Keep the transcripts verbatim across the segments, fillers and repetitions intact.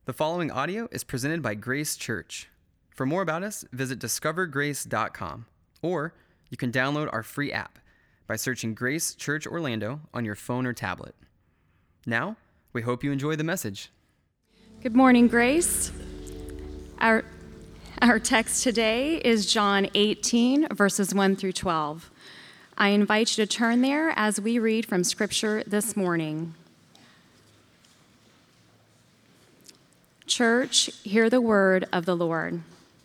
The following audio is presented by Grace Church. For more about us, visit discover grace dot com, or you can download our free app by searching Grace Church Orlando on your phone or tablet. Now, we hope you enjoy the message. Good morning, Grace. Our, our text today is John eighteen, verses one through twelve. I invite you to turn there as we read from Scripture this morning. Church, hear the word of the Lord.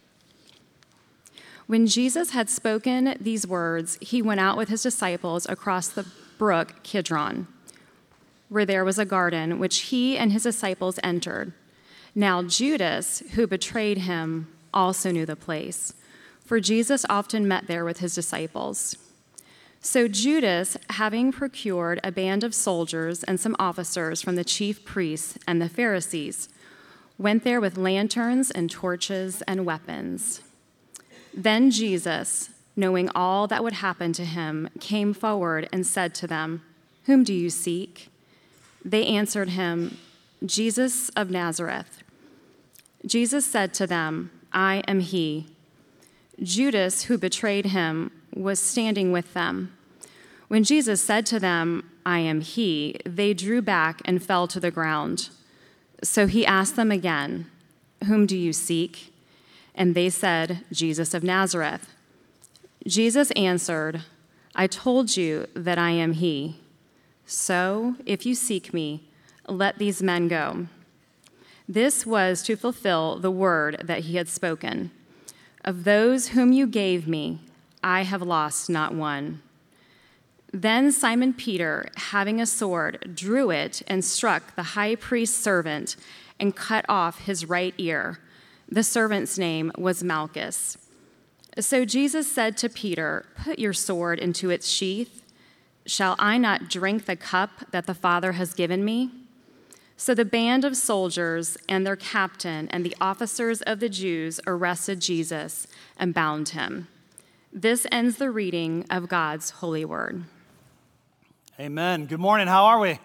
When Jesus had spoken these words, he went out with his disciples across the brook Kidron, where there was a garden, which he and his disciples entered. Now Judas, who betrayed him, also knew the place, for Jesus often met there with his disciples. So Judas, having procured a band of soldiers and some officers from the chief priests and the Pharisees, went there with lanterns and torches and weapons. Then Jesus, knowing all that would happen to him, came forward and said to them, "Whom do you seek?" They answered him, "Jesus of Nazareth." Jesus said to them, "I am he." Judas, who betrayed him, was standing with them. When Jesus said to them, "I am he," they drew back and fell to the ground. So he asked them again, "Whom do you seek?" And they said, "Jesus of Nazareth." Jesus answered, "I told you that I am he. So if you seek me, let these men go." This was to fulfill the word that he had spoken. "Of those whom you gave me, I have lost not one." Then Simon Peter, having a sword, drew it and struck the high priest's servant and cut off his right ear. The servant's name was Malchus. So Jesus said to Peter, "Put your sword into its sheath. Shall I not drink the cup that the Father has given me?" So the band of soldiers and their captain and the officers of the Jews arrested Jesus and bound him. This ends the reading of God's holy word. Amen. Good morning. How are we?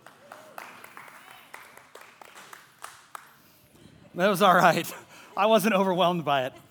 That was all right. I wasn't overwhelmed by it.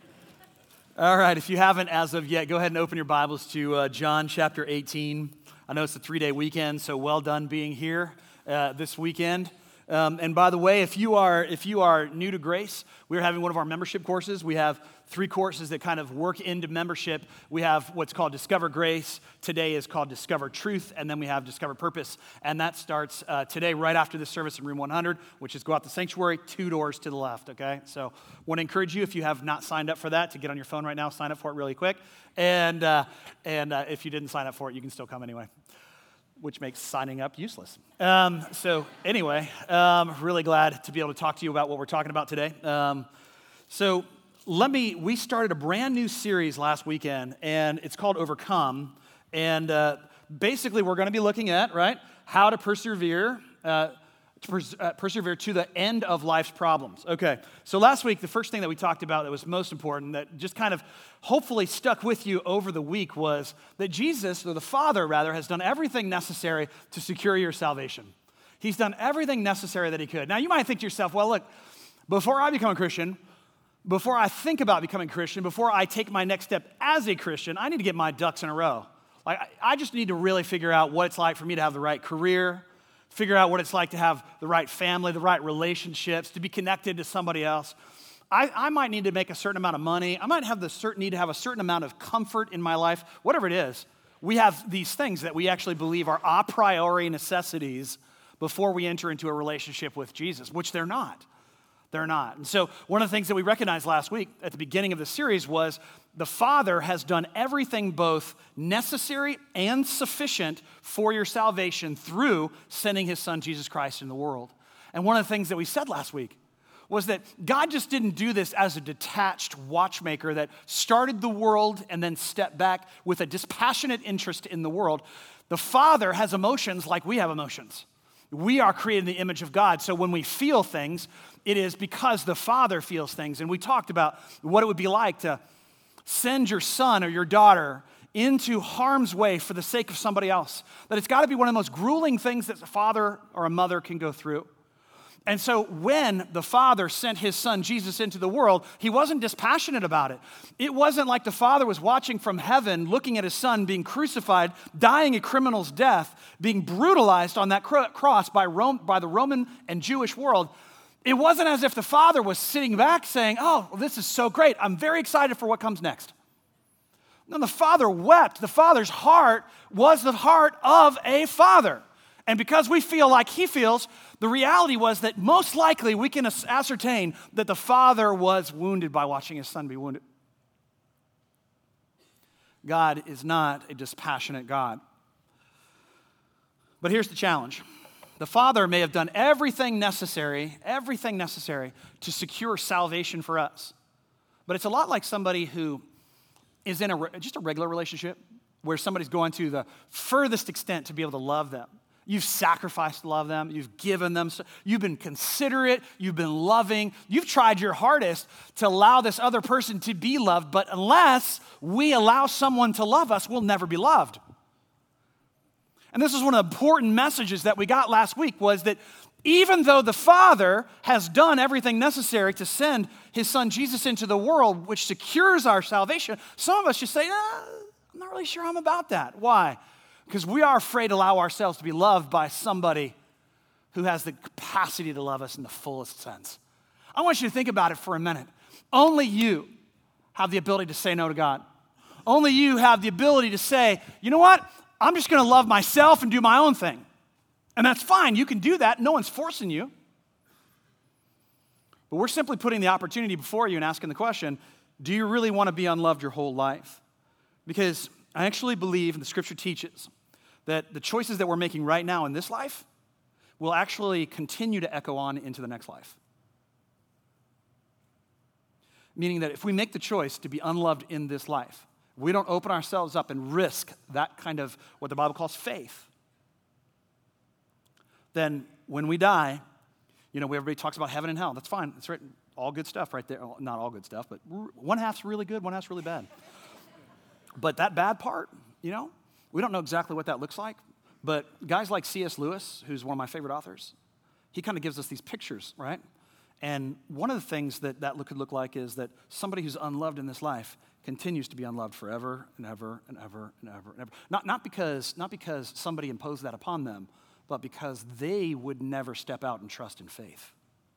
All right. If you haven't as of yet, go ahead and open your Bibles to uh, John chapter eighteen. I know it's a three-day weekend, so well done being here uh, this weekend. Um, and by the way, if you are if you are new to Grace, we're having one of our membership courses. We have three courses that kind of work into membership. We have what's called Discover Grace. Today is called Discover Truth, and then we have Discover Purpose. And that starts uh, today right after the service in room one hundred, which is go out the sanctuary, two doors to the left, okay? So want to encourage you, if you have not signed up for that, to get on your phone right now, sign up for it really quick. And, uh, and uh, if you didn't sign up for it, you can still come anyway, which makes signing up useless. Um, so anyway, um, really glad to be able to talk to you about what we're talking about today. Um, so let me, we started a brand new series last weekend, and it's called Overcome. And uh, basically we're going to be looking at, right, how to persevere, uh, to pers- uh, persevere to the end of life's problems. Okay, so last week, the first thing that we talked about that was most important, that just kind of hopefully stuck with you over the week, was that Jesus, or the Father rather, has done everything necessary to secure your salvation. He's done everything necessary that he could. Now you might think to yourself, well, look, before I become a Christian, before I think about becoming a Christian, before I take my next step as a Christian, I need to get my ducks in a row. Like, I just need to really figure out what it's like for me to have the right career, figure out what it's like to have the right family, the right relationships, to be connected to somebody else. I, I might need to make a certain amount of money. I might have the certain need to have a certain amount of comfort in my life, whatever it is. We have these things that we actually believe are a priori necessities before we enter into a relationship with Jesus, which they're not. They're not. And so one of the things that we recognized last week at the beginning of the series was the Father has done everything both necessary and sufficient for your salvation through sending his Son, Jesus Christ, in the world. And one of the things that we said last week was that God just didn't do this as a detached watchmaker that started the world and then stepped back with a dispassionate interest in the world. The Father has emotions like we have emotions. We are created in the image of God, so when we feel things, it is because the Father feels things. And we talked about what it would be like to send your son or your daughter into harm's way for the sake of somebody else. That it's got to be one of the most grueling things that a father or a mother can go through. And so when the Father sent his Son Jesus into the world, he wasn't dispassionate about it. It wasn't like the Father was watching from heaven, looking at his Son being crucified, dying a criminal's death, being brutalized on that cross by, Rome, by the Roman and Jewish world. It wasn't as if the Father was sitting back saying, oh, well, this is so great. I'm very excited for what comes next. No, the Father wept. The Father's heart was the heart of a father. And because we feel like he feels, the reality was that most likely we can ascertain that the Father was wounded by watching his Son be wounded. God is not a dispassionate God. But here's the challenge. The Father may have done everything necessary, everything necessary to secure salvation for us. But it's a lot like somebody who is in a, just a regular relationship where somebody's going to the furthest extent to be able to love them. You've sacrificed to love them. You've given them. You've been considerate. You've been loving. You've tried your hardest to allow this other person to be loved. But unless we allow someone to love us, we'll never be loved. And this is one of the important messages that we got last week was that even though the Father has done everything necessary to send his Son Jesus into the world, which secures our salvation, some of us just say, ah, I'm not really sure I'm about that. Why? Because we are afraid to allow ourselves to be loved by somebody who has the capacity to love us in the fullest sense. I want you to think about it for a minute. Only you have the ability to say no to God. Only you have the ability to say, you know what? I'm just going to love myself and do my own thing. And that's fine. You can do that. No one's forcing you. But we're simply putting the opportunity before you and asking the question, do you really want to be unloved your whole life? Because I actually believe, and the Scripture teaches, that the choices that we're making right now in this life will actually continue to echo on into the next life. Meaning that if we make the choice to be unloved in this life, we don't open ourselves up and risk that kind of what the Bible calls faith, then when we die, you know, everybody talks about heaven and hell. That's fine. It's written, all good stuff right there. Well, not all good stuff, but one half's really good, one half's really bad. But that bad part, you know, we don't know exactly what that looks like. But guys like C S Lewis, who's one of my favorite authors, he kind of gives us these pictures, right? And one of the things that that look, could look like is that somebody who's unloved in this life continues to be unloved forever and ever and ever and ever and ever. Not, not, because, not because somebody imposed that upon them, but because they would never step out and trust in faith.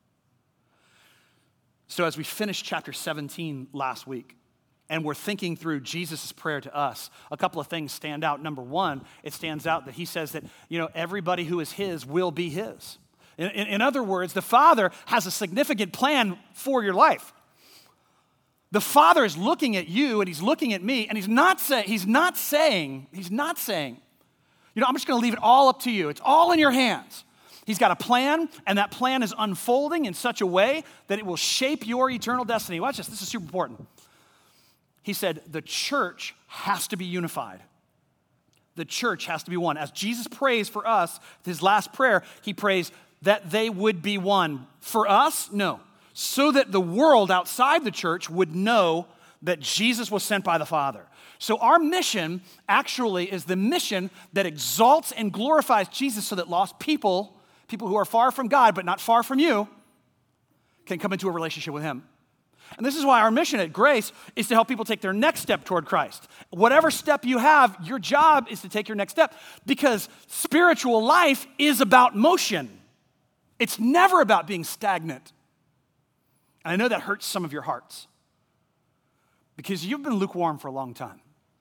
So as we finished chapter seventeen last week, and we're thinking through Jesus' prayer to us, a couple of things stand out. Number one, it stands out that he says that, you know, everybody who is his will be his. In, in, in other words, the Father has a significant plan for your life. The Father is looking at you and he's looking at me, and he's not saying, he's not saying, he's not saying, you know, I'm just going to leave it all up to you. It's all in your hands. He's got a plan, and that plan is unfolding in such a way that it will shape your eternal destiny. Watch this. This is super important. He said, the church has to be unified. The church has to be one. As Jesus prays for us, his last prayer, he prays that they would be one. For us, no. So that the world outside the church would know that Jesus was sent by the Father. So our mission actually is the mission that exalts and glorifies Jesus so that lost people, people who are far from God but not far from you, can come into a relationship with him. And this is why our mission at Grace is to help people take their next step toward Christ. Whatever step you have, your job is to take your next step, because spiritual life is about motion. It's never about being stagnant. And I know that hurts some of your hearts because you've been lukewarm for a long time.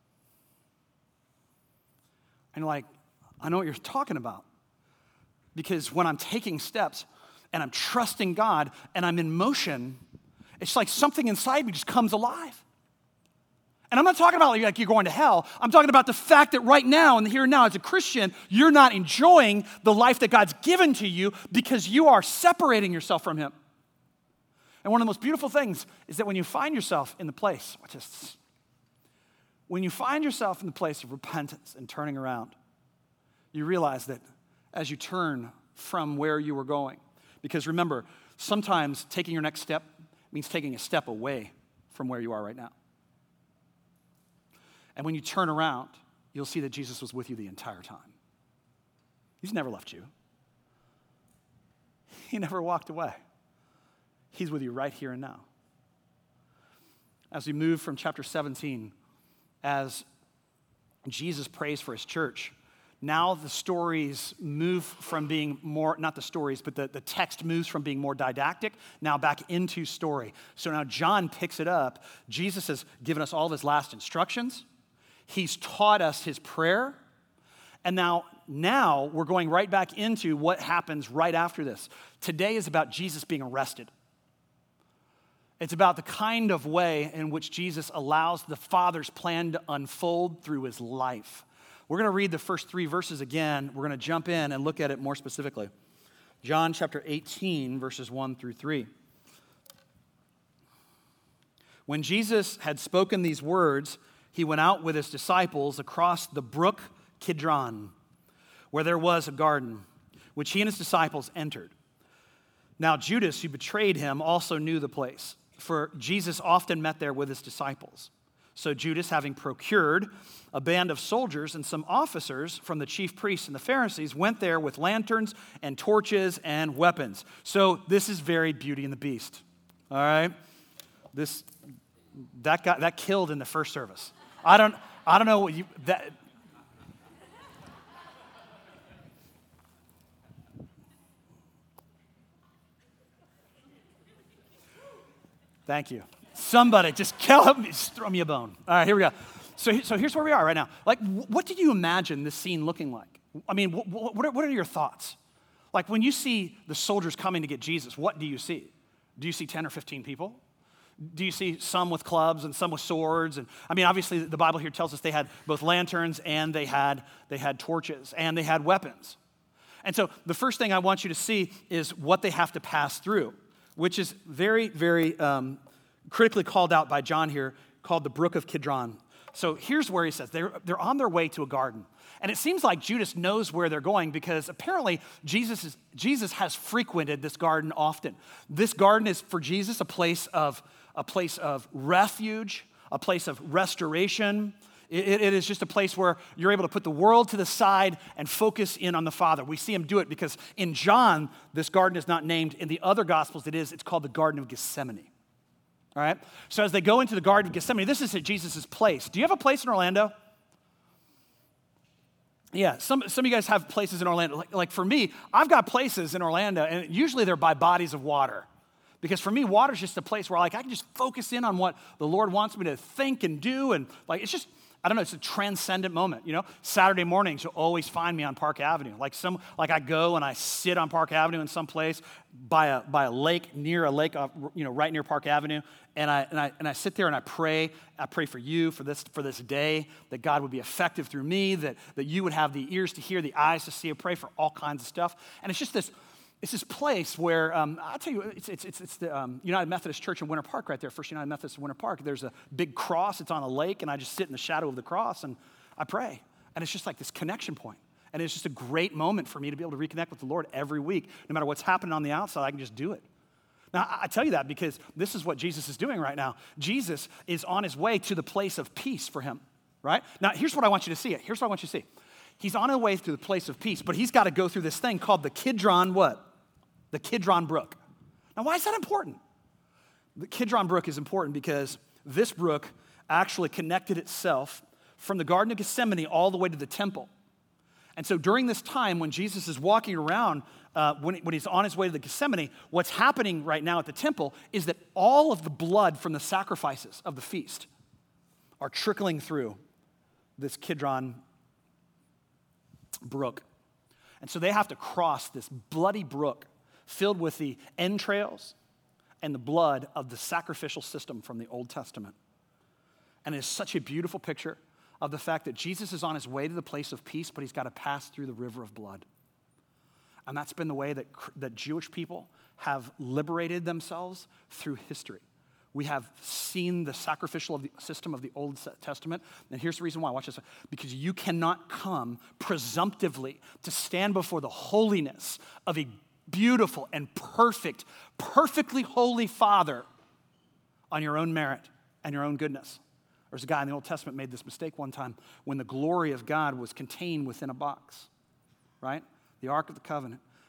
And you're like, I know what you're talking about. Because when I'm taking steps and I'm trusting God and I'm in motion, it's like something inside me just comes alive. And I'm not talking about like you're going to hell. I'm talking about the fact that right now, in the here and now, as a Christian, you're not enjoying the life that God's given to you because you are separating yourself from him. And one of the most beautiful things is that when you find yourself in the place, watch this, when you find yourself in the place of repentance and turning around, you realize that as you turn from where you were going, because remember, sometimes taking your next step means taking a step away from where you are right now. And when you turn around, you'll see that Jesus was with you the entire time. He's never left you. He never walked away. He's with you right here and now. As we move from chapter seventeen, as Jesus prays for his church, now the stories move from being more, not the stories, but the, the text moves from being more didactic, now back into story. So now John picks it up. Jesus has given us all of his last instructions. He's taught us his prayer. And now, now we're going right back into what happens right after this. Today is about Jesus being arrested. It's about the kind of way in which Jesus allows the Father's plan to unfold through his life. We're going to read the first three verses again. We're going to jump in and look at it more specifically. John chapter eighteen, verses one through three. When Jesus had spoken these words, he went out with his disciples across the brook Kidron, where there was a garden, which he and his disciples entered. Now Judas, who betrayed him, also knew the place, for Jesus often met there with his disciples. So Judas, having procured a band of soldiers and some officers from the chief priests and the Pharisees, went there with lanterns and torches and weapons. So this is very Beauty and the Beast. All right? This that got that killed in the first service. I don't I don't know what you that Thank you. Somebody just help me, just throw me a bone. All right, here we go. So, so here's where we are right now. Like, what did you imagine this scene looking like? I mean, what, what, are, what are your thoughts? Like, when you see the soldiers coming to get Jesus, what do you see? Do you see ten or fifteen people? Do you see some with clubs and some with swords? And I mean, obviously, the Bible here tells us they had both lanterns and they had they had torches and they had weapons. And so the first thing I want you to see is what they have to pass through, which is very, very um, critically called out by John here, called the Brook of Kidron. So here's where he says, they're, they're on their way to a garden. And it seems like Judas knows where they're going because apparently Jesus, is, Jesus has frequented this garden often. This garden is for Jesus a place of, a place of refuge, a place of restoration. It, it is just a place where you're able to put the world to the side and focus in on the Father. We see him do it because in John, this garden is not named. In the other Gospels, it is. It's called the Garden of Gethsemane. All right? So as they go into the Garden of Gethsemane, this is at Jesus' place. Do you have a place in Orlando? Yeah, some, some of you guys have places in Orlando. Like, like for me, I've got places in Orlando, and usually they're by bodies of water. Because for me, water's just a place where like I can just focus in on what the Lord wants me to think and do. And like it's just, I don't know, it's a transcendent moment, you know? Saturday mornings, you'll always find me on Park Avenue. Like some, like I go and I sit on Park Avenue in some place by a by a lake, near a lake, uh, you know, right near Park Avenue, and I and I and I sit there and I pray. I pray for you for this for this day, that God would be effective through me, that that you would have the ears to hear, the eyes to see. I pray for all kinds of stuff, and it's just this. It's this place where, um, I'll tell you, it's, it's, it's, it's the um, United Methodist Church in Winter Park right there, First United Methodist in Winter Park. There's a big cross. It's on a lake, and I just sit in the shadow of the cross, and I pray. And it's just like this connection point. And it's just a great moment for me to be able to reconnect with the Lord every week. No matter what's happening on the outside, I can just do it. Now, I tell you that because this is what Jesus is doing right now. Jesus is on his way to the place of peace for him, right? Now, here's what I want you to see. Here's what I want you to see. He's on his way to the place of peace, but he's got to go through this thing called the Kidron what? The Kidron Brook. Now, why is that important? The Kidron Brook is important because this brook actually connected itself from the Garden of Gethsemane all the way to the temple. And so during this time when Jesus is walking around, uh, when, when he's on his way to the Gethsemane, what's happening right now at the temple is that all of the blood from the sacrifices of the feast are trickling through this Kidron Brook. And so they have to cross this bloody brook filled with the entrails and the blood of the sacrificial system from the Old Testament. And it's such a beautiful picture of the fact that Jesus is on his way to the place of peace, but he's got to pass through the river of blood. And that's been the way that, that Jewish people have liberated themselves through history. We have seen the sacrificial of the system of the Old Testament. And here's the reason why. Watch this. Because you cannot come presumptively to stand before the holiness of a beautiful and perfect, perfectly holy Father on your own merit and your own goodness. There's a guy in the Old Testament made this mistake one time when the glory of God was contained within a box, right? The Ark of the Covenant.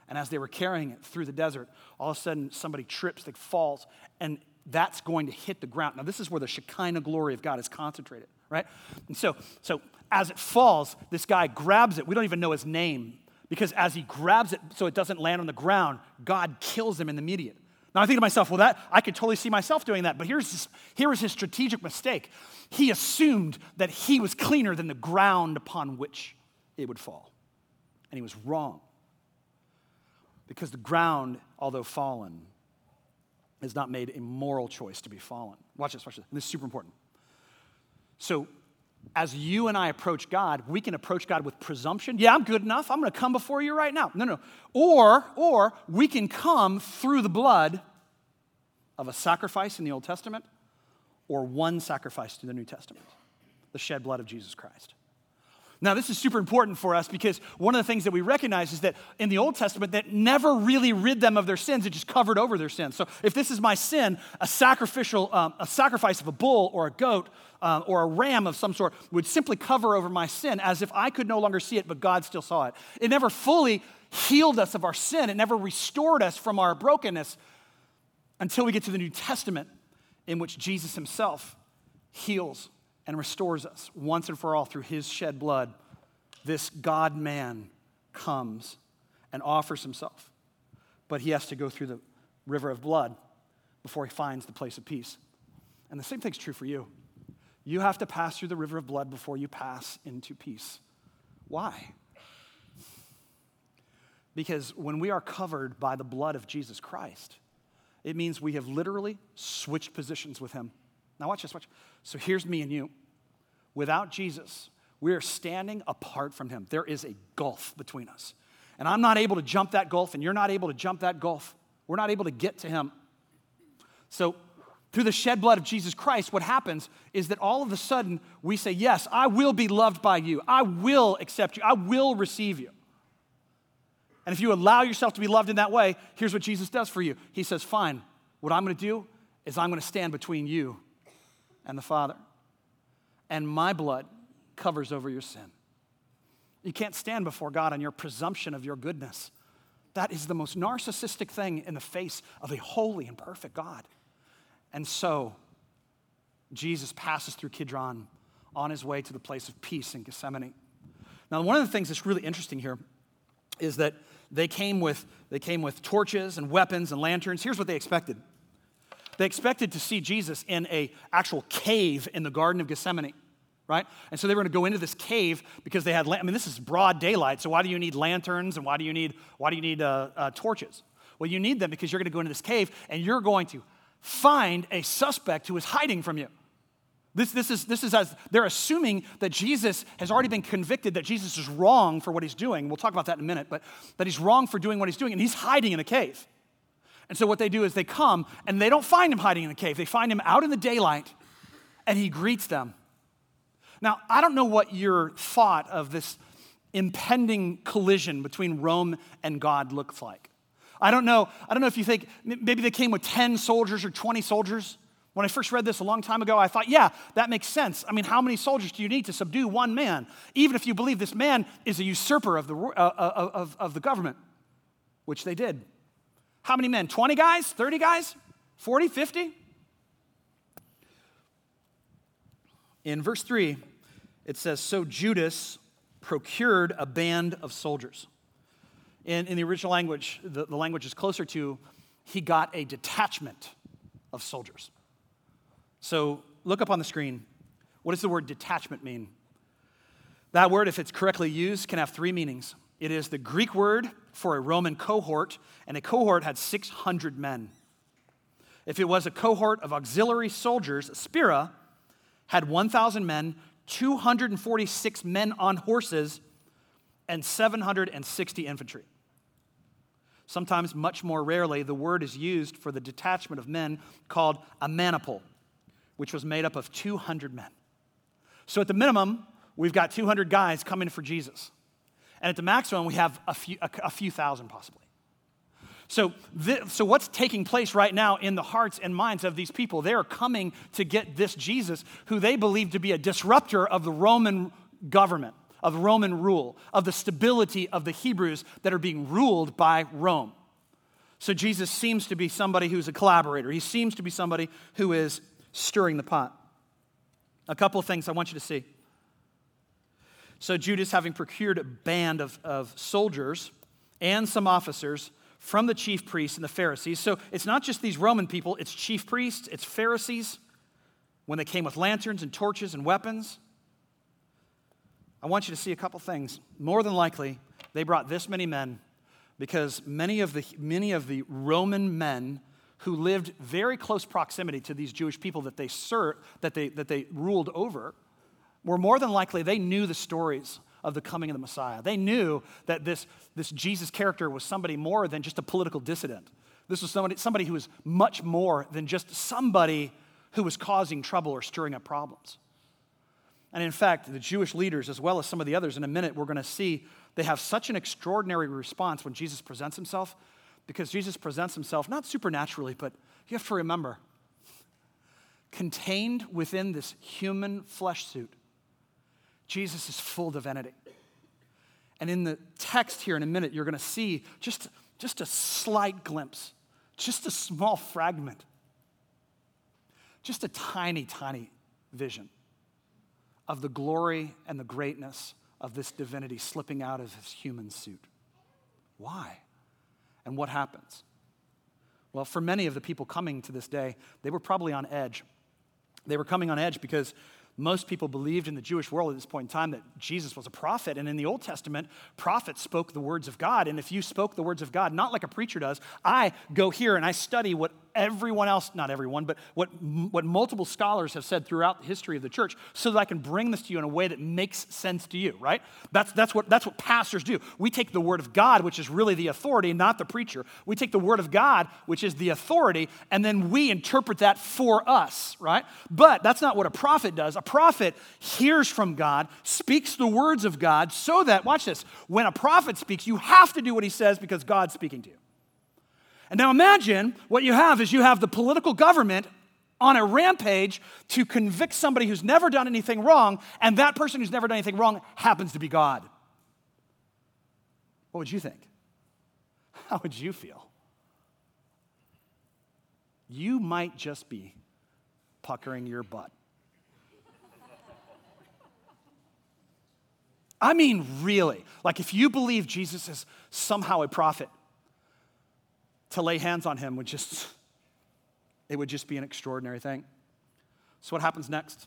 And as they were carrying it through the desert, all of a sudden somebody trips, they falls, and that's going to hit the ground. Now, this is where the Shekinah glory of God is concentrated, right? And so, so as it falls, this guy grabs it. We don't even know his name, because as he grabs it so it doesn't land on the ground, God kills him in the immediate. Now, I think to myself, well, that I could totally see myself doing that, but here's his, here was his strategic mistake. He assumed that he was cleaner than the ground upon which it would fall, and he was wrong. Because the ground, although fallen, has not made a moral choice to be fallen. Watch this, watch this. And this is super important. So, as you and I approach God, we can approach God with presumption. Yeah, I'm good enough. I'm going to come before you right now. No, no. Or, or we can come through the blood of a sacrifice in the Old Testament or one sacrifice in the New Testament, the shed blood of Jesus Christ. Now, this is super important for us because one of the things that we recognize is that in the Old Testament, that never really rid them of their sins. It just covered over their sins. So if this is my sin, a sacrificial, um, a sacrifice of a bull or a goat uh, or a ram of some sort would simply cover over my sin as if I could no longer see it, but God still saw it. It never fully healed us of our sin. It never restored us from our brokenness until we get to the New Testament, in which Jesus himself heals and restores us once and for all through his shed blood. This God-man comes and offers himself. But he has to go through the river of blood before he finds the place of peace. And the same thing's true for you. You have to pass through the river of blood before you pass into peace. Why? Because when we are covered by the blood of Jesus Christ, it means we have literally switched positions with him. Now watch this, watch. So here's me and you. Without Jesus, we are standing apart from him. There is a gulf between us. And I'm not able to jump that gulf, and you're not able to jump that gulf. We're not able to get to him. So through the shed blood of Jesus Christ, what happens is that all of a sudden we say, yes, I will be loved by you. I will accept you. I will receive you. And if you allow yourself to be loved in that way, here's what Jesus does for you. He says, fine, what I'm going to do is I'm going to stand between you and the Father. And my blood covers over your sin. You can't stand before God on your presumption of your goodness. That is the most narcissistic thing in the face of a holy and perfect God. And so, Jesus passes through Kidron on his way to the place of peace in Gethsemane. Now, one of the things that's really interesting here is that they came with, they came with torches and weapons and lanterns. Here's what they expected. They expected to see Jesus in an actual cave in the Garden of Gethsemane, right? And so they were going to go into this cave because they had, I mean, this is broad daylight, so why do you need lanterns and why do you need, why do you need uh, uh, torches? Well, you need them because you're going to go into this cave and you're going to find a suspect who is hiding from you. This, this is, this is as they're assuming that Jesus has already been convicted, that Jesus is wrong for what he's doing. We'll talk about that in a minute, but that he's wrong for doing what he's doing, and he's hiding in a cave. And so what they do is they come, and they don't find him hiding in a cave. They find him out in the daylight, and he greets them. Now, I don't know what your thought of this impending collision between Rome and God looks like. I don't know, I don't know if you think maybe they came with ten soldiers or twenty soldiers. When I first read this a long time ago, I thought, yeah, that makes sense. I mean, how many soldiers do you need to subdue one man? Even if you believe this man is a usurper of the, uh, of, of the government, which they did. How many men? twenty guys? thirty guys? forty? fifty? In verse three, it says, so Judas procured a band of soldiers. In, in the original language, the, the language is closer to, he got a detachment of soldiers. So look up on the screen. What does the word detachment mean? That word, if it's correctly used, can have three meanings. It is the Greek word for a Roman cohort, and a cohort had six hundred men. If it was a cohort of auxiliary soldiers, a spira had one thousand men, two hundred forty-six men on horses, and seven hundred sixty infantry. Sometimes, much more rarely, the word is used for the detachment of men called a maniple, which was made up of two hundred men. So at the minimum, we've got two hundred guys coming for Jesus. And at the maximum, we have a few, a, a few thousand possibly. So, th- so what's taking place right now in the hearts and minds of these people? They are coming to get this Jesus, who they believe to be a disruptor of the Roman government, of Roman rule, of the stability of the Hebrews that are being ruled by Rome. So Jesus seems to be somebody who's a collaborator. He seems to be somebody who is stirring the pot. A couple of things I want you to see. So Judas, having procured a band of, of soldiers and some officers from the chief priests and the Pharisees. So it's not just these Roman people, it's chief priests, it's Pharisees, when they came with lanterns and torches and weapons. I want you to see a couple things. More than likely, they brought this many men because many of the many of the Roman men who lived very close proximity to these Jewish people that they served, that they that they ruled over, were more than likely they knew the stories of the coming of the Messiah. They knew that this, this Jesus character was somebody more than just a political dissident. This was somebody, somebody who was much more than just somebody who was causing trouble or stirring up problems. And in fact, the Jewish leaders, as well as some of the others, in a minute we're going to see, they have such an extraordinary response when Jesus presents himself, because Jesus presents himself not supernaturally, but you have to remember, contained within this human flesh suit, Jesus is full divinity. And in the text here in a minute, you're going to see just, just a slight glimpse, just a small fragment, just a tiny, tiny vision of the glory and the greatness of this divinity slipping out of his human suit. Why? And what happens? Well, for many of the people coming to this day, they were probably on edge. They were coming on edge because most people believed in the Jewish world at this point in time that Jesus was a prophet. And in the Old Testament, prophets spoke the words of God. And if you spoke the words of God, not like a preacher does, I go here and I study what everyone else, not everyone, but what, what multiple scholars have said throughout the history of the church so that I can bring this to you in a way that makes sense to you, right? That's, that's, what, that's what pastors do. We take the word of God, which is really the authority, not the preacher. We take the word of God, which is the authority, and then we interpret that for us, right? But that's not what a prophet does. A prophet hears from God, speaks the words of God so that, watch this, when a prophet speaks, you have to do what he says because God's speaking to you. And now imagine what you have is you have the political government on a rampage to convict somebody who's never done anything wrong, and that person who's never done anything wrong happens to be God. What would you think? How would you feel? You might just be puckering your butt. I mean, really. Like if you believe Jesus is somehow a prophet, to lay hands on him would just, it would just be an extraordinary thing. So what happens next?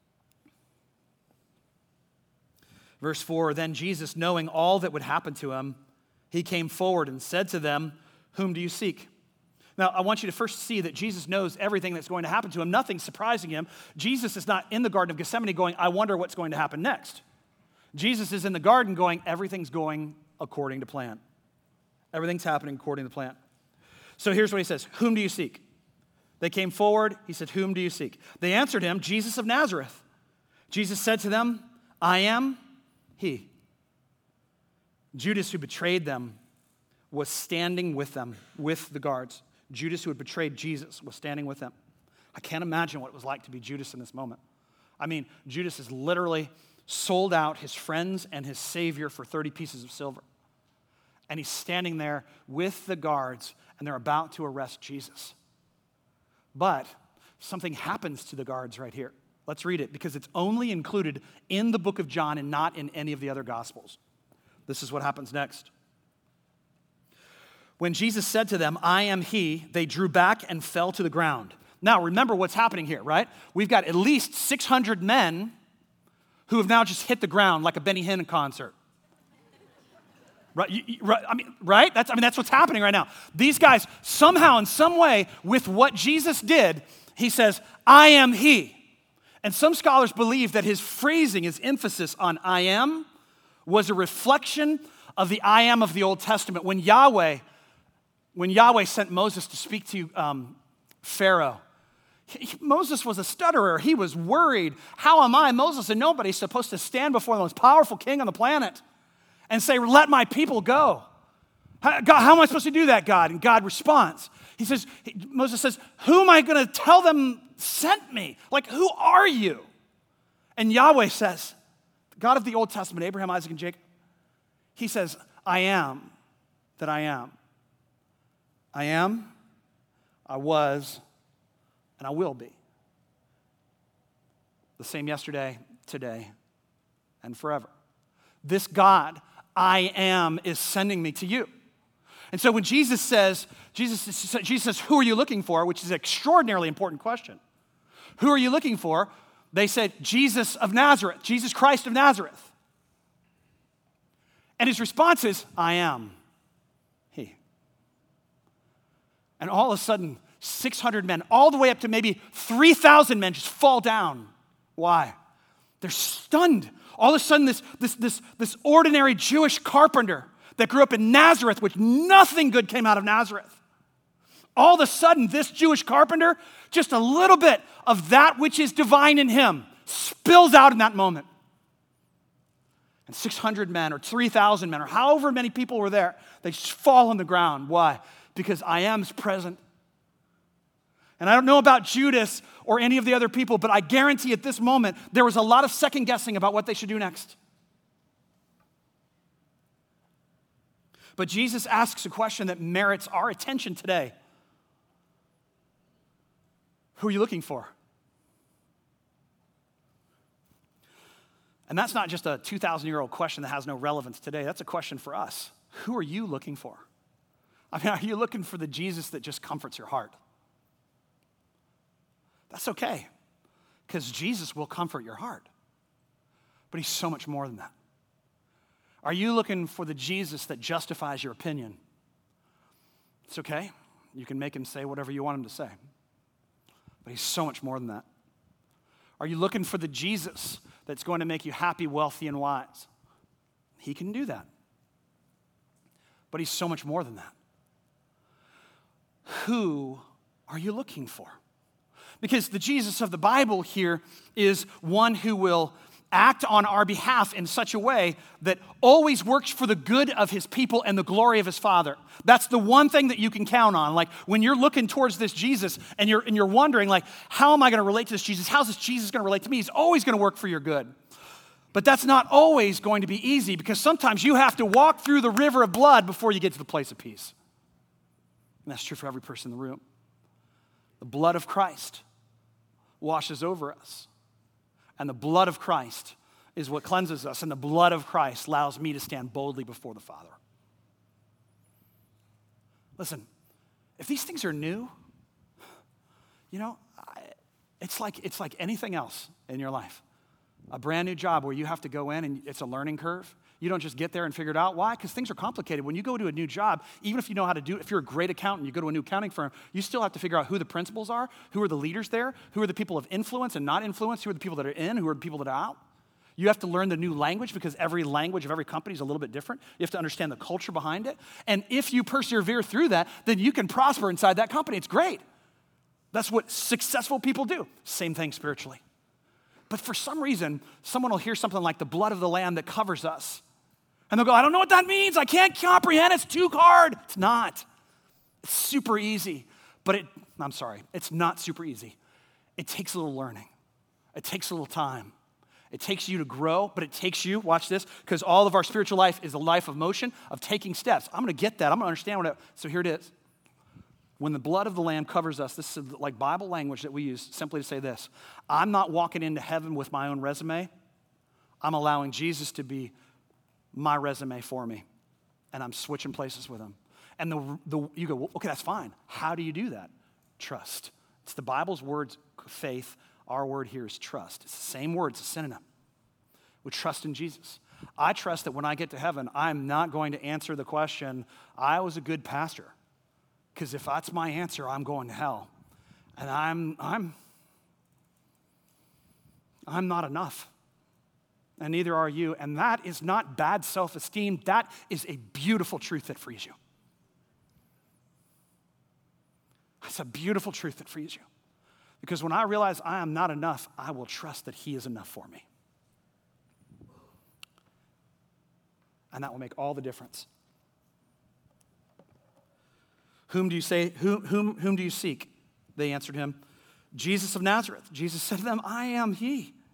Verse four, then Jesus, knowing all that would happen to him, he came forward and said to them, whom do you seek? Now, I want you to first see that Jesus knows everything that's going to happen to him. Nothing's surprising him. Jesus is not in the Garden of Gethsemane going, I wonder what's going to happen next. Jesus is in the garden going, everything's going according to plan. Everything's happening according to plan. So here's what he says, whom do you seek? They came forward, he said, whom do you seek? They answered him, Jesus of Nazareth. Jesus said to them, I am he. Judas, who betrayed them, was standing with them, with the guards. Judas, who had betrayed Jesus, was standing with them. I can't imagine what it was like to be Judas in this moment. I mean, Judas has literally sold out his friends and his Savior for thirty pieces of silver. And he's standing there with the guards, and they're about to arrest Jesus. But something happens to the guards right here. Let's read it, because it's only included in the book of John and not in any of the other Gospels. This is what happens next. When Jesus said to them, I am he, they drew back and fell to the ground. Now, remember what's happening here, right? We've got at least six hundred men who have now just hit the ground like a Benny Hinn concert. Right, you, you, right, I mean, right? That's, I mean, that's what's happening right now. These guys, somehow, in some way, with what Jesus did, he says, I am he. And some scholars believe that his phrasing, his emphasis on I am, was a reflection of the I am of the Old Testament. When Yahweh, when Yahweh sent Moses to speak to um, Pharaoh, he, Moses was a stutterer. He was worried. How am I, Moses, and nobody, supposed to stand before the most powerful king on the planet and say, let my people go? How, God, how am I supposed to do that, God? And God responds. He says, he, Moses says, who am I going to tell them sent me? Like, who are you? And Yahweh says, God of the Old Testament, Abraham, Isaac, and Jacob, he says, I am that I am. I am, I was, and I will be. The same yesterday, today, and forever. This God, I am, is sending me to you. And so when Jesus says, Jesus, Jesus says, who are you looking for? Which is an extraordinarily important question. Who are you looking for? They said, Jesus of Nazareth, Jesus Christ of Nazareth. And his response is, I am he. And all of a sudden, six hundred men, all the way up to maybe three thousand men just fall down. Why? They're stunned. All of a sudden, this, this, this, this ordinary Jewish carpenter that grew up in Nazareth, which nothing good came out of Nazareth. All of a sudden, this Jewish carpenter, just a little bit of that which is divine in him spills out in that moment. And six hundred men or three thousand men or however many people were there, they just fall on the ground. Why? Because I am is present. And I don't know about Judas or any of the other people, but I guarantee at this moment there was a lot of second guessing about what they should do next. But Jesus asks a question that merits our attention today. Who are you looking for? And that's not just a two thousand year old question that has no relevance today. That's a question for us. Who are you looking for? I mean, are you looking for the Jesus that just comforts your heart? That's okay, because Jesus will comfort your heart. But he's so much more than that. Are you looking for the Jesus that justifies your opinion? It's okay. You can make him say whatever you want him to say. But he's so much more than that. Are you looking for the Jesus that's going to make you happy, wealthy, and wise? He can do that. But he's so much more than that. Who are you looking for? Because the Jesus of the Bible here is one who will act on our behalf in such a way that always works for the good of his people and the glory of his Father. That's the one thing that you can count on. Like when you're looking towards this Jesus and you're, and you're wondering, like, how am I going to relate to this Jesus? How's this Jesus going to relate to me? He's always going to work for your good. But that's not always going to be easy, because sometimes you have to walk through the river of blood before you get to the place of peace. And that's true for every person in the room. The blood of Christ washes over us. And the blood of Christ is what cleanses us. And the blood of Christ allows me to stand boldly before the Father. Listen, if these things are new, you know, it's like, it's like anything else in your life. A brand new job where you have to go in and it's a learning curve. You don't just get there and figure it out. Why? Because things are complicated. When you go to a new job, even if you know how to do it, if you're a great accountant, you go to a new accounting firm, you still have to figure out who the principals are, who are the leaders there, who are the people of influence and not influence, who are the people that are in, who are the people that are out. You have to learn the new language, because every language of every company is a little bit different. You have to understand the culture behind it. And if you persevere through that, then you can prosper inside that company. It's great. That's what successful people do. Same thing spiritually. But for some reason, someone will hear something like the blood of the Lamb that covers us. And they'll go, I don't know what that means. I can't comprehend. It's too hard. It's not. It's super easy. But it, I'm sorry, it's not super easy. It takes a little learning. It takes a little time. It takes you to grow, but it takes you, watch this, because all of our spiritual life is a life of motion, of taking steps. I'm going to get that. I'm going to understand what it, so here it is. When the blood of the Lamb covers us, this is like Bible language that we use simply to say this. I'm not walking into heaven with my own resume. I'm allowing Jesus to be my resume for me, and I'm switching places with him. And the, the you go, well, okay, that's fine. How do you do that? Trust. It's the Bible's word, faith. Our word here is trust. It's the same word. It's a synonym. We trust in Jesus. I trust that when I get to heaven, I'm not going to answer the question, I was a good pastor. Because if that's my answer, I'm going to hell. And I'm, I'm, I'm not enough. And neither are you. And that is not bad self-esteem. That is a beautiful truth that frees you. It's a beautiful truth that frees you. Because when I realize I am not enough, I will trust that he is enough for me. And that will make all the difference. Whom do you say, whom, whom, whom do you seek? They answered him, Jesus of Nazareth. Jesus said to them, I am he.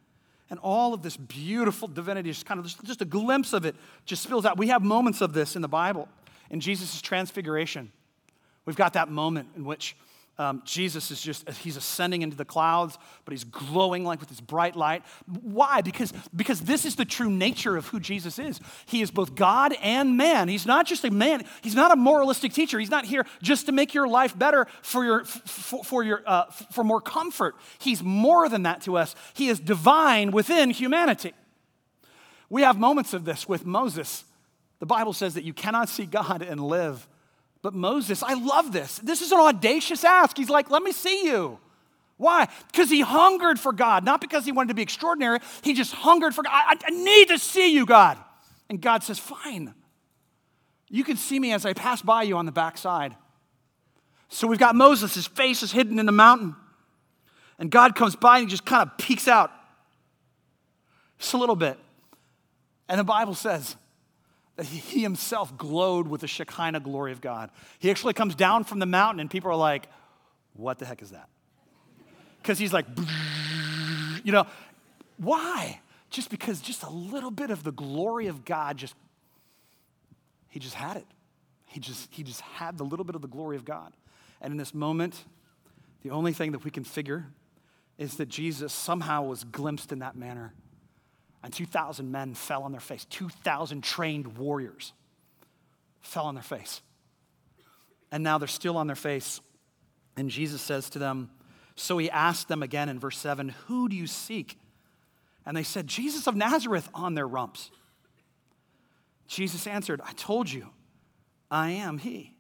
And all of this beautiful divinity, just kind of just, just a glimpse of it just spills out. We have moments of this in the Bible. In Jesus' transfiguration, we've got that moment in which um, Jesus is just, he's ascending into the clouds, but he's glowing like with this bright light. Why? Because, because this is the true nature of who Jesus is. He is both God and man. He's not just a man. He's not a moralistic teacher. He's not here just to make your life better for, your, for, for, your, uh, for more comfort. He's more than that to us. He is divine within humanity. We have moments of this with Moses. The Bible says that you cannot see God and live. But Moses, I love this. This is an audacious ask. He's like, let me see you. Why? Because he hungered for God, not because he wanted to be extraordinary. He just hungered for God. I, I need to see you, God. And God says, fine. You can see me as I pass by you on the backside. So we've got Moses. His face is hidden in the mountain. And God comes by and he just kind of peeks out. Just a little bit. And the Bible says that he himself glowed with the Shekinah glory of God. He actually comes down from the mountain and people are like, what the heck is that? Because he's like, you know, why? Just because just a little bit of the glory of God just, he just had it. He just, he just had the little bit of the glory of God. And in this moment, the only thing that we can figure is that Jesus somehow was glimpsed in that manner. And two thousand men fell on their face. two thousand trained warriors fell on their face. And now they're still on their face. And Jesus says to them, so he asked them again in verse seven, who do you seek? And they said, Jesus of Nazareth, on their rumps. Jesus answered, I told you, I am he.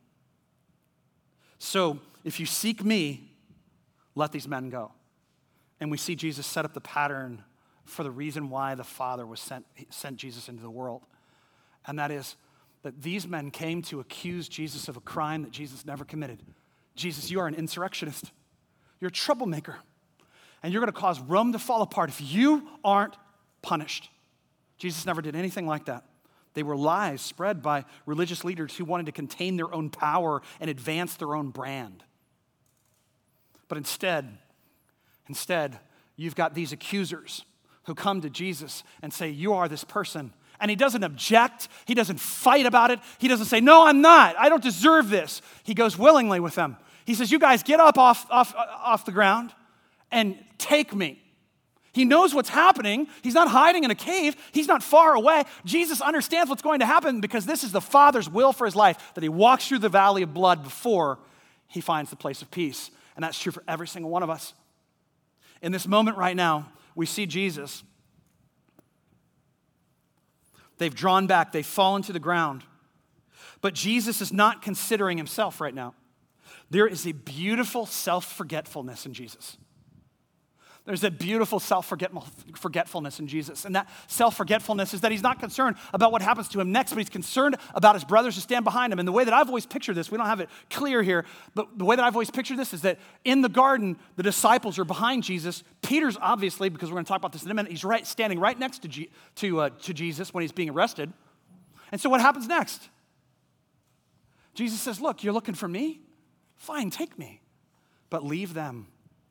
So if you seek me, let these men go. And we see Jesus set up the pattern for the reason why the Father was sent, sent Jesus into the world. And that is that these men came to accuse Jesus of a crime that Jesus never committed. Jesus, you are an insurrectionist. You're a troublemaker. And you're going to cause Rome to fall apart if you aren't punished. Jesus never did anything like that. They were lies spread by religious leaders who wanted to contain their own power and advance their own brand. But instead, instead, you've got these accusers who come to Jesus and say, you are this person. And he doesn't object. He doesn't fight about it. He doesn't say, no, I'm not. I don't deserve this. He goes willingly with them. He says, you guys get up off, off, off the ground and take me. He knows what's happening. He's not hiding in a cave. He's not far away. Jesus understands what's going to happen because this is the Father's will for his life, that he walks through the valley of blood before he finds the place of peace. And that's true for every single one of us. In this moment right now, we see Jesus. They've drawn back. They've fallen to the ground. But Jesus is not considering himself right now. There is a beautiful self-forgetfulness in Jesus. There's a beautiful self-forgetfulness in Jesus. And that self-forgetfulness is that he's not concerned about what happens to him next, but he's concerned about his brothers who stand behind him. And the way that I've always pictured this, we don't have it clear here, but the way that I've always pictured this is that in the garden, the disciples are behind Jesus. Peter's obviously, because we're going to talk about this in a minute, he's right standing right next to, G, to, uh, to Jesus when he's being arrested. And so what happens next? Jesus says, look, you're looking for me? Fine, take me, but leave them.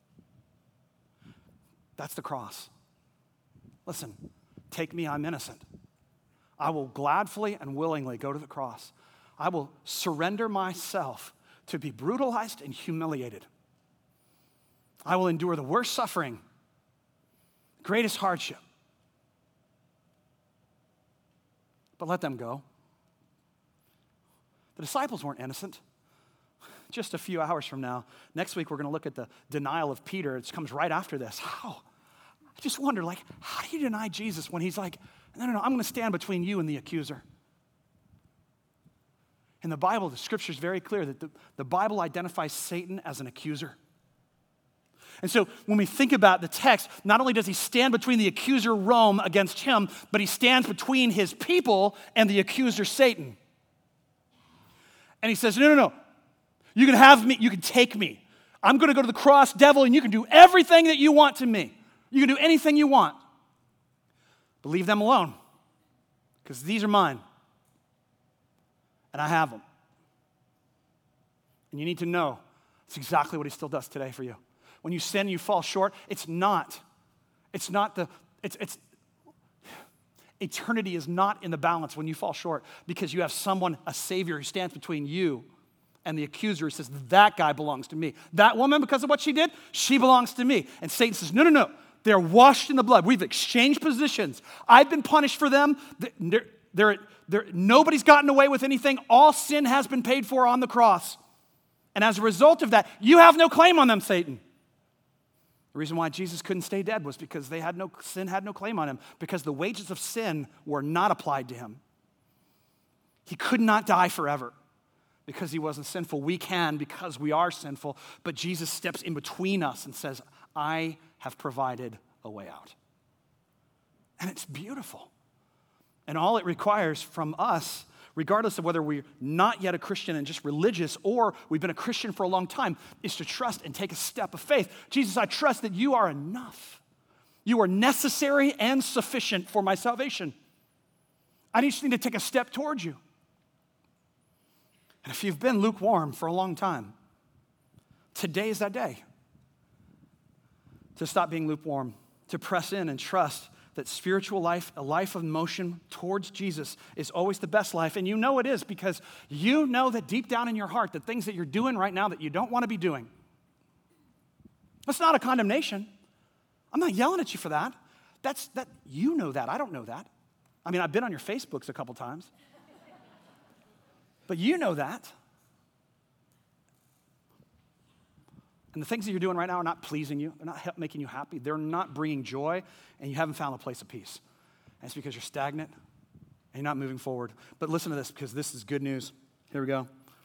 That's the cross. Listen, take me, I'm innocent. I will gladly and willingly go to the cross. I will surrender myself to be brutalized and humiliated. I will endure the worst suffering, greatest hardship. But let them go. The disciples weren't innocent. Just a few hours from now, next week we're going to look at the denial of Peter. It comes right after this. How? I just wonder, like, how do you deny Jesus when he's like, no, no, no, I'm going to stand between you and the accuser? In the Bible, the scripture is very clear that the, the Bible identifies Satan as an accuser. And so when we think about the text, not only does he stand between the accuser Rome against him, but he stands between his people and the accuser Satan. And he says, no, no, no. You can have me, you can take me. I'm going to go to the cross, devil, and you can do everything that you want to me. You can do anything you want. But leave them alone, because these are mine, and I have them. And you need to know it's exactly what he still does today for you. When you sin and you fall short, it's not, it's not the, it's, it's, eternity is not in the balance when you fall short because you have someone, a Savior, who stands between you and the accuser who says, that guy belongs to me. That woman, because of what she did, she belongs to me. And Satan says, no, no, no. They're washed in the blood. We've exchanged positions. I've been punished for them. They're, they're, they're, nobody's gotten away with anything. All sin has been paid for on the cross. And as a result of that, you have no claim on them, Satan. The reason why Jesus couldn't stay dead was because they had no, sin had no claim on him, because the wages of sin were not applied to him. He could not die forever because he wasn't sinful. We can because we are sinful, but Jesus steps in between us and says, I have provided a way out. And it's beautiful. And all it requires from us, regardless of whether we're not yet a Christian and just religious or we've been a Christian for a long time, is to trust and take a step of faith. Jesus, I trust that you are enough. You are necessary and sufficient for my salvation. I just need to take a step towards you. And if you've been lukewarm for a long time, today is that day to stop being lukewarm, to press in and trust that spiritual life, a life of motion towards Jesus, is always the best life. And you know it is because you know that deep down in your heart, the things that you're doing right now that you don't want to be doing. That's not a condemnation. I'm not yelling at you for that. That's that you know that. I don't know that. I mean, I've been on your Facebooks a couple times. But you know that. And the things that you're doing right now are not pleasing you. They're not making you happy. They're not bringing joy, and you haven't found a place of peace. And it's because you're stagnant, and you're not moving forward. But listen to this, because this is good news. Here we go.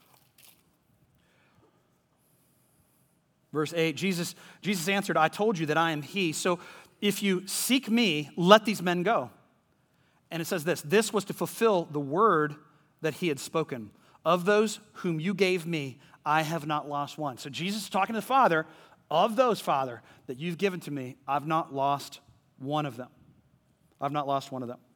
Verse eight, Jesus, Jesus answered, I told you that I am he. So if you seek me, let these men go. And it says this, this was to fulfill the word that he had spoken. Of those whom you gave me, I have not lost one. So Jesus is talking to the Father, of those, Father, that you've given to me, I've not lost one of them. I've not lost one of them.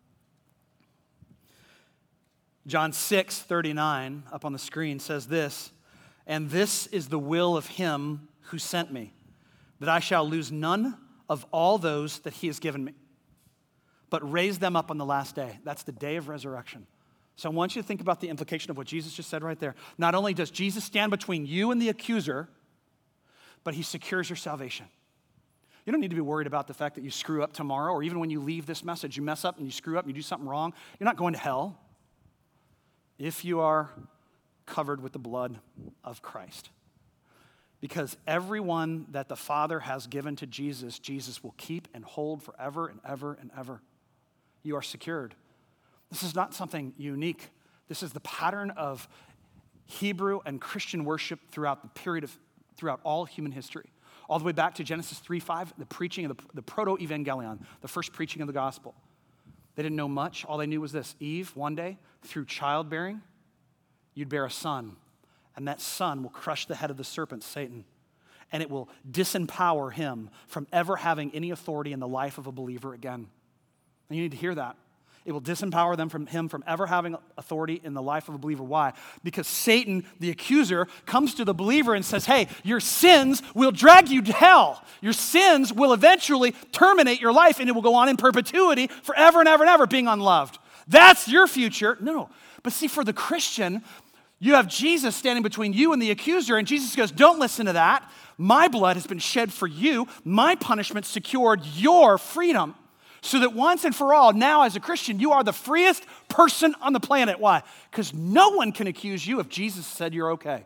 John six thirty-nine, up on the screen, says this, and this is the will of him who sent me, that I shall lose none of all those that he has given me, but raise them up on the last day. That's the day of resurrection. So I want you to think about the implication of what Jesus just said right there. Not only does Jesus stand between you and the accuser, but he secures your salvation. You don't need to be worried about the fact that you screw up tomorrow, or even when you leave this message, you mess up and you screw up and you do something wrong. You're not going to hell if you are covered with the blood of Christ. Because everyone that the Father has given to Jesus, Jesus will keep and hold forever and ever and ever. You are secured. This is not something unique. This is the pattern of Hebrew and Christian worship throughout the period of, throughout all human history. All the way back to Genesis three five, the preaching of the, the proto-evangelion, the first preaching of the gospel. They didn't know much. All they knew was this. Eve, one day, through childbearing, you'd bear a son. And that son will crush the head of the serpent, Satan. And it will disempower him from ever having any authority in the life of a believer again. And you need to hear that. It will disempower them from him from ever having authority in the life of a believer. Why? Because Satan, the accuser, comes to the believer and says, hey, your sins will drag you to hell. Your sins will eventually terminate your life, and it will go on in perpetuity forever and ever and ever being unloved. That's your future. No. But see, for the Christian, you have Jesus standing between you and the accuser, and Jesus goes, don't listen to that. My blood has been shed for you. My punishment secured your freedom. So that once and for all, now as a Christian, you are the freest person on the planet. Why? Because no one can accuse you if Jesus said you're okay.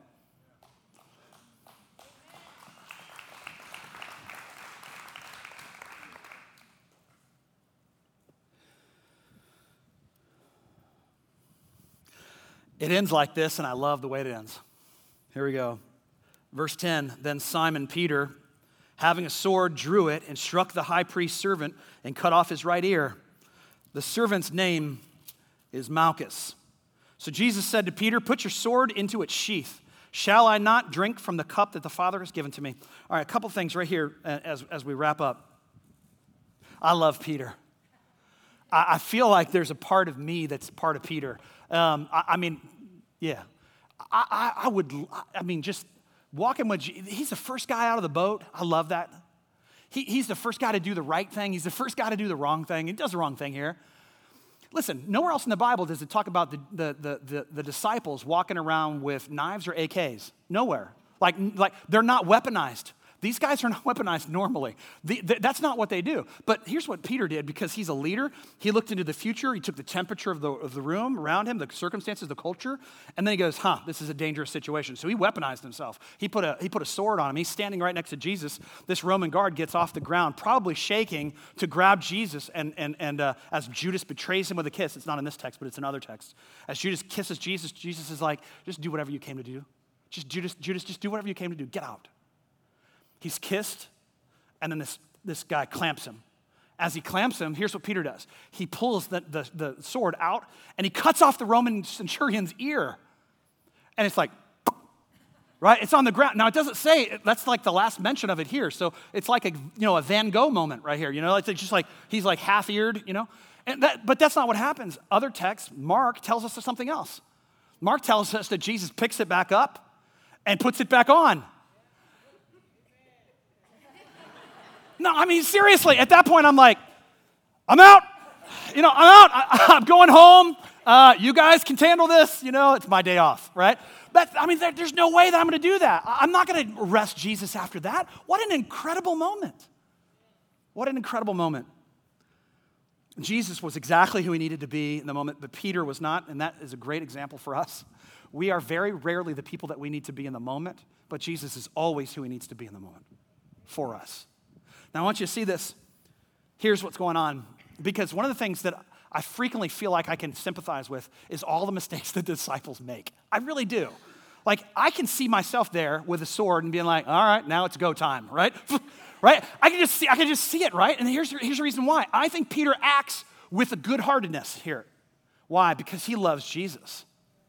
It ends like this, and I love the way it ends. Here we go. Verse ten, then Simon Peter, having a sword, drew it and struck the high priest's servant and cut off his right ear. The servant's name is Malchus. So Jesus said to Peter, put your sword into its sheath. Shall I not drink from the cup that the Father has given to me? All right, a couple things right here as, as we wrap up. I love Peter. I, I feel like there's a part of me that's part of Peter. Um, I, I mean, yeah. I, I, I would, I mean, just walking with Jesus. He's the first guy out of the boat. I love that. He, he's the first guy to do the right thing. He's the first guy to do the wrong thing. He does the wrong thing here. Listen, nowhere else in the Bible does it talk about the, the, the, the, the disciples walking around with knives or A Ks. Nowhere. Like, like they're not weaponized. These guys are not weaponized normally. The, the, that's not what they do. But here's what Peter did, because he's a leader. He looked into the future. He took the temperature of the, of the room around him, the circumstances, the culture, and then he goes, huh, this is a dangerous situation. So he weaponized himself. He put a, he put a sword on him. He's standing right next to Jesus. This Roman guard gets off the ground, probably shaking to grab Jesus, and, and, and uh, as Judas betrays him with a kiss, it's not in this text, but it's in other texts. As Judas kisses Jesus, Jesus is like, just do whatever you came to do. Just Judas, Judas, just do whatever you came to do. Get out. He's kissed, and then this, this guy clamps him. As he clamps him, here's what Peter does. He pulls the, the, the sword out, and he cuts off the Roman centurion's ear. And it's like, right? It's on the ground. Now, it doesn't say, that's like the last mention of it here. So it's like a, you know, a Van Gogh moment right here. You know, it's just like, he's like half-eared, you know? And that, but that's not what happens. Other texts, Mark tells us something else. Mark tells us that Jesus picks it back up and puts it back on. No, I mean, seriously, at that point, I'm like, I'm out. You know, I'm out. I, I'm going home. Uh, you guys can handle this. You know, it's my day off, right? That, I mean, there, there's no way that I'm going to do that. I'm not going to arrest Jesus after that. What an incredible moment. What an incredible moment. Jesus was exactly who he needed to be in the moment, but Peter was not, and that is a great example for us. We are very rarely the people that we need to be in the moment, but Jesus is always who he needs to be in the moment for us. Now, I want you to see this. Here's what's going on. Because one of the things that I frequently feel like I can sympathize with is all the mistakes that the disciples make. I really do. Like, I can see myself there with a sword and being like, all right, now it's go time, right? Right? I can just see, I can just see it, right? And here's, here's the reason why. I think Peter acts with a good-heartedness here. Why? Because he loves Jesus.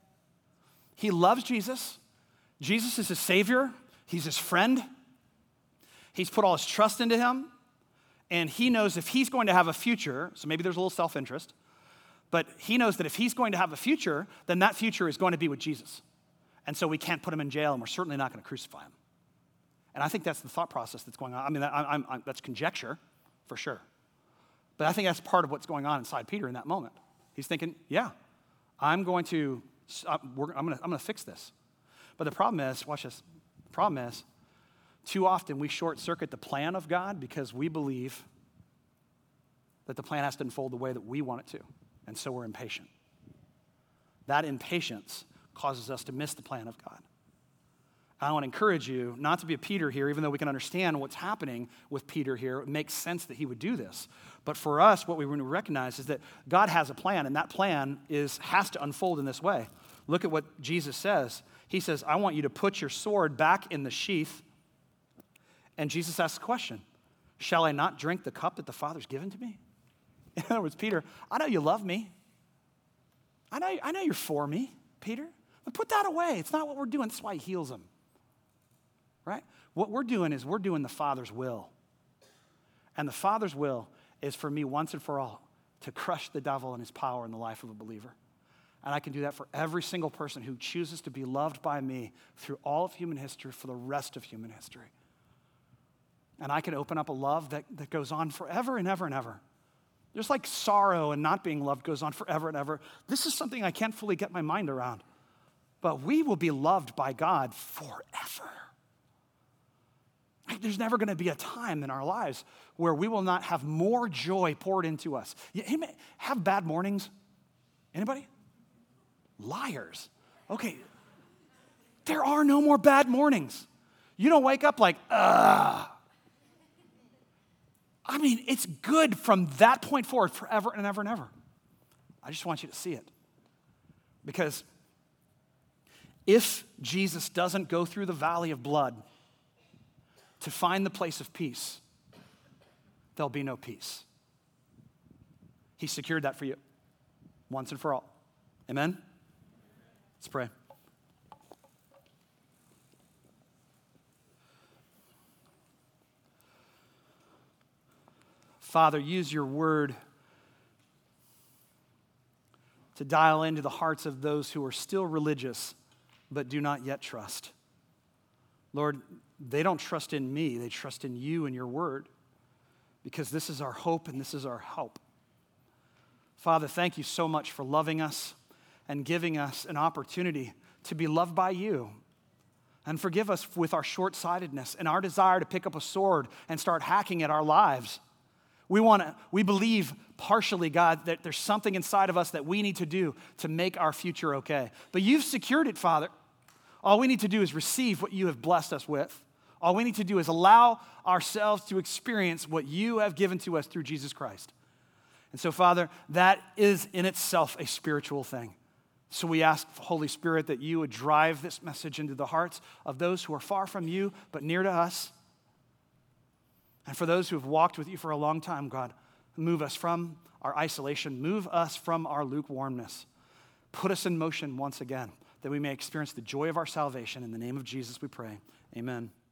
He loves Jesus. Jesus is his Savior. He's his friend. He's put all his trust into him, and he knows if he's going to have a future, so maybe there's a little self-interest, but he knows that if he's going to have a future, then that future is going to be with Jesus. And so we can't put him in jail, and we're certainly not going to crucify him. And I think that's the thought process that's going on. I mean, I, I'm, I'm, that's conjecture, for sure. But I think that's part of what's going on inside Peter in that moment. He's thinking, yeah, I'm going to, I'm going to, I'm going to fix this. But the problem is, watch this, the problem is, too often we short-circuit the plan of God because we believe that the plan has to unfold the way that we want it to, and so we're impatient. That impatience causes us to miss the plan of God. I want to encourage you not to be a Peter here, even though we can understand what's happening with Peter here. It makes sense that he would do this. But for us, what we want to recognize is that God has a plan, and that plan is has to unfold in this way. Look at what Jesus says. He says, I want you to put your sword back in the sheath. And Jesus asks the question, shall I not drink the cup that the Father's given to me? In other words, Peter, I know you love me. I know, I know you're for me, Peter. But put that away. It's not what we're doing. That's why he heals him. Right? What we're doing is we're doing the Father's will. And the Father's will is for me once and for all to crush the devil and his power in the life of a believer. And I can do that for every single person who chooses to be loved by me through all of human history for the rest of human history. And I can open up a love that, that goes on forever and ever and ever. Just like sorrow and not being loved goes on forever and ever. This is something I can't fully get my mind around. But we will be loved by God forever. Like, there's never going to be a time in our lives where we will not have more joy poured into us. You have bad mornings? Anybody? Liars. Okay. There are no more bad mornings. You don't wake up like, ugh. I mean, it's good from that point forward forever and ever and ever. I just want you to see it. Because if Jesus doesn't go through the valley of blood to find the place of peace, there'll be no peace. He secured that for you once and for all. Amen? Let's pray. Father, use your word to dial into the hearts of those who are still religious but do not yet trust. Lord, they don't trust in me, they trust in you and your word. because this is our hope and this is our help. Father, thank you so much for loving us and giving us an opportunity to be loved by you. And forgive us with our short-sightedness and our desire to pick up a sword and start hacking at our lives. We want to, we believe partially, God, that there's something inside of us that we need to do to make our future okay. But you've secured it, Father. All we need to do is receive what you have blessed us with. All we need to do is allow ourselves to experience what you have given to us through Jesus Christ. And so, Father, that is in itself a spiritual thing. So we ask, Holy Spirit, that you would drive this message into the hearts of those who are far from you but near to us. And for those who have walked with you for a long time, God, move us from our isolation, move us from our lukewarmness. Put us in motion once again, that we may experience the joy of our salvation. In the name of Jesus we pray. Amen.